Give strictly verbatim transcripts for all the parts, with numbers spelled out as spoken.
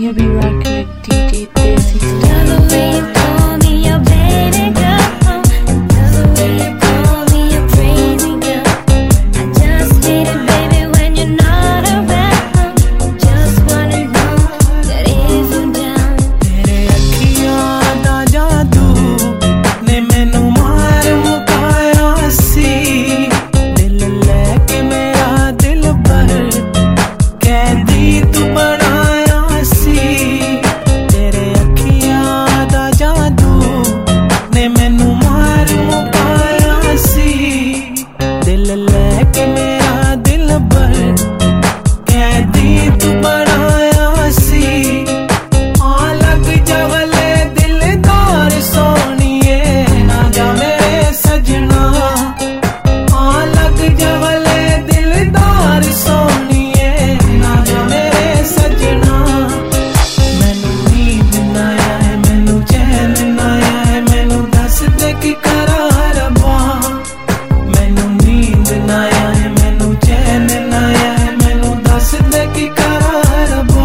You be rockin' with D J Desi Style. The way you call me your baby girl, the way you call me your crazy girl. I just hate it, baby, when you're not around. Just wanna know that if you're down. तेरे अखियां दा जादू ने मैनू मार मुकाया सी, दिल लेके मेरा दिल भर कैदी तू बनाया सी। तेरे अखियां दा जादू ने मैनू मार मुकाया सी, दिल लेके मेरा दिल भर कैदी तू बनाया सी। आ लग जवले दिलदार सोनिए ना जा मेरे सजना, आ लग जवले दिलदार सोनिए ना जा मेरे सजना। मैनू नींद ना आए, मैनू चैन ना आए, मैनू दस दे की करा रब्बा। मैनू नींद ना आए, मैनू चैन ना आए, मैनू दस दे की करा रब्बा।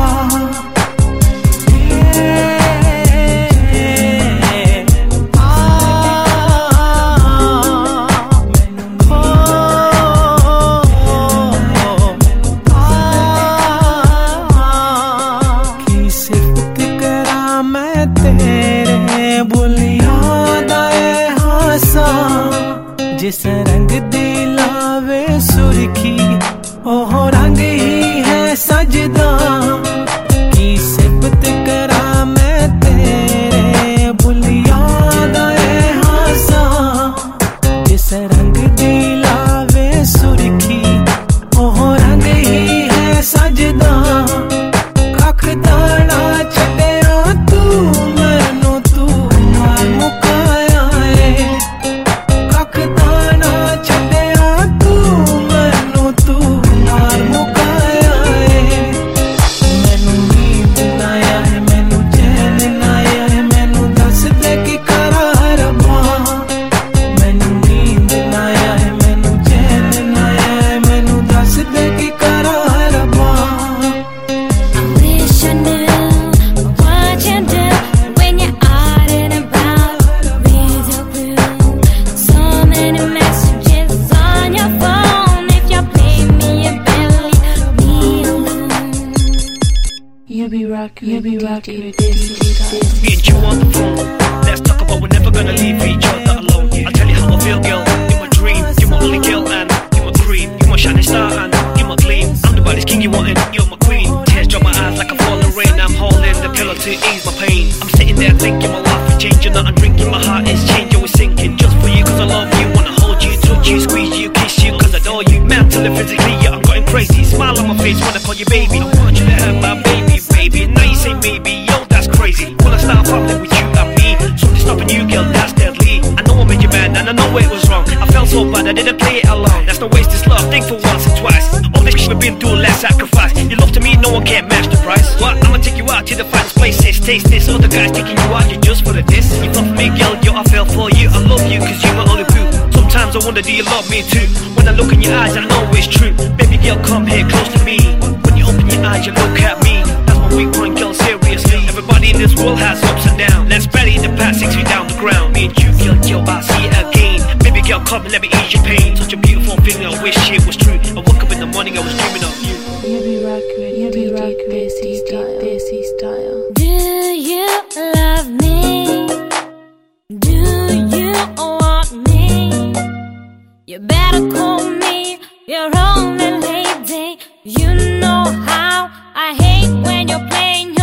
की सिफत करा मैं तेरे बुलियां दा ए हासा, जिस रंग दी लावे सुर्खी ओह रंग ही है सजदा। की सिफत करा मैं तेरे बुलियां दा ए हासा, जिस रंग दी लावे सुर्खी ओह रंग ही है सजदा। कख दाना छड्डिया तू मैनू तू मार मुकाया ए, कख दाना छड्डिया तू मैनू तू मार मुकाया ए। मैनू नींद ना आए, मैनू चैन ना आए, मैनू दस दे की करा रब्बा। मैनू नींद ना आए, मैनू चैन ना आए, मैनू दस दे की करा रब्बा। I wish I knew what you do when you're out and about with your crew. So many messages on your phone. If you pay me, you better leave me alone. You be rockin' You be rockin' with Desi Style. Me and you on the phone, let's talk about we're never gonna leave each other alone. I'll tell you how I feel, girl. You're my dream, you're my only girl, and you're my cream. You're my shining star, and you're my gleam. I'm the baddest king you wanted, you're my queen. Tears drop my eyes like a falling rain. I'm holding the pillow to ease my pain. I'm sitting there thinking my life is changing, not I'm drinking. My heart is changing, we're sinking. Just for you, cause I love you. Wanna hold you, touch you, squeeze you, kiss you, cause I adore you. Mentally, physically, yeah, I'm going crazy. Smile on my face when I call you baby. I want you to have my baby, baby. Now you say maybe, yo, that's crazy. Wanna start family with you and me. Something stopping you, girl, that's deadly. I know I made you mad and I know it was wrong. I felt so bad, I didn't play it along. That's no waste, this love, think for once or twice. All this shit we've been through, let's sacrifice. Your love to me, no one can match the price. What? I'ma take you out to the finest places. Taste this, other guys taking you out, you just for the diss. You love me, girl, yo, I fell for you. I love you, cause you're my only boo. Sometimes I wonder, do you love me too? When I look in your eyes, I know it's true. Baby girl, come here close to me. When you open your eyes, you look at me. That's my weak point, girl, seriously. Everybody in this world has ups and downs. Let's bury the past, six feet down the ground. Me and you, girl, yo, I'll see it again. Baby girl, come and let me ease your pain. Such a beautiful feeling, I wish it was true. I woke up in the morning, I was dreaming of you. You be rockin' with You be rockin' Desi Style. Desi Style. Do you love me? Do you want me? You better call me your only lady. You know how I hate when you're playing